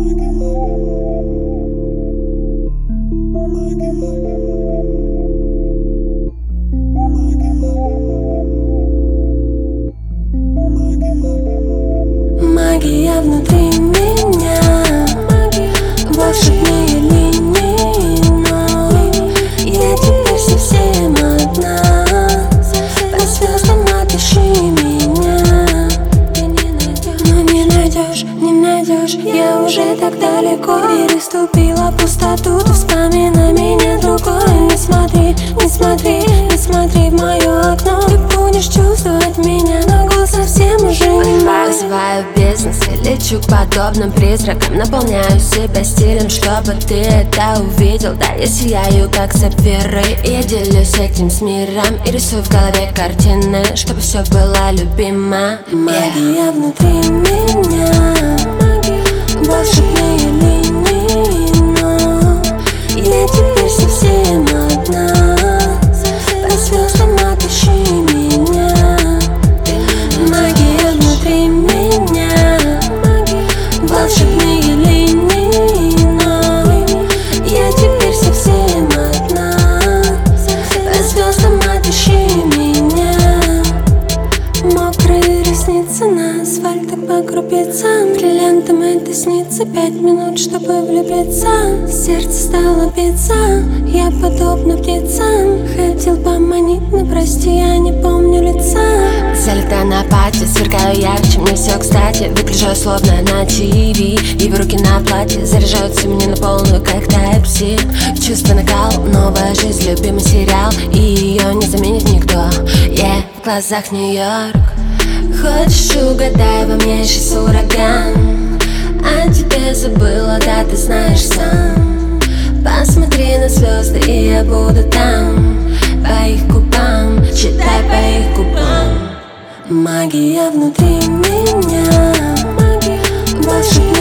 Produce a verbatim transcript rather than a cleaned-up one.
Магия внутри меня, волшебные линии, но я теперь совсем одна. По звездам отыщи меня, но не найдешь, не найдешь. Я уже так далеко переступила пустоту. Ты вспоминай меня другой. Не смотри, не смотри, не смотри в мое окно. Ты будешь чувствовать меня, но голос совсем уже не мой. Вызываю бизнес и лечу к подобным призракам. Наполняю себя стилем, чтобы ты это увидел. Да, я сияю, как сапфиры, и я делюсь этим с миром. И рисую в голове картины, чтобы все было любимо. Магия внутри меня, волшебные линии, но я теперь совсем одна. По звездам отыщи меня. Магия внутри меня, волшебные линии, но я теперь совсем одна. По звездам отыщи меня. Мокрые ресницы на асфальте по крупицам. Бриллиантам это снится. Пять минут, чтобы влюбиться. Сердце стало биться. Я подобна птицам. Хотел поманить, но прости, я не помню лица. Залетаю на пати, сверкаю ярче, мне все кстати. Выгляжу словно на ТВ. Его руки на платье заряжаются мне на полную, как Type-C. Чувство накал, новая жизнь, любимый сериал, и ее не заменит никто. Yeah, в глазах Нью-Йорк. Хочешь, угадай, во мне сейчас ураган. О тебе забыла, да ты знаешь сам. Посмотри на звезды, и я буду там. По их губам, читай по их губам. Магия внутри меня, волшебная.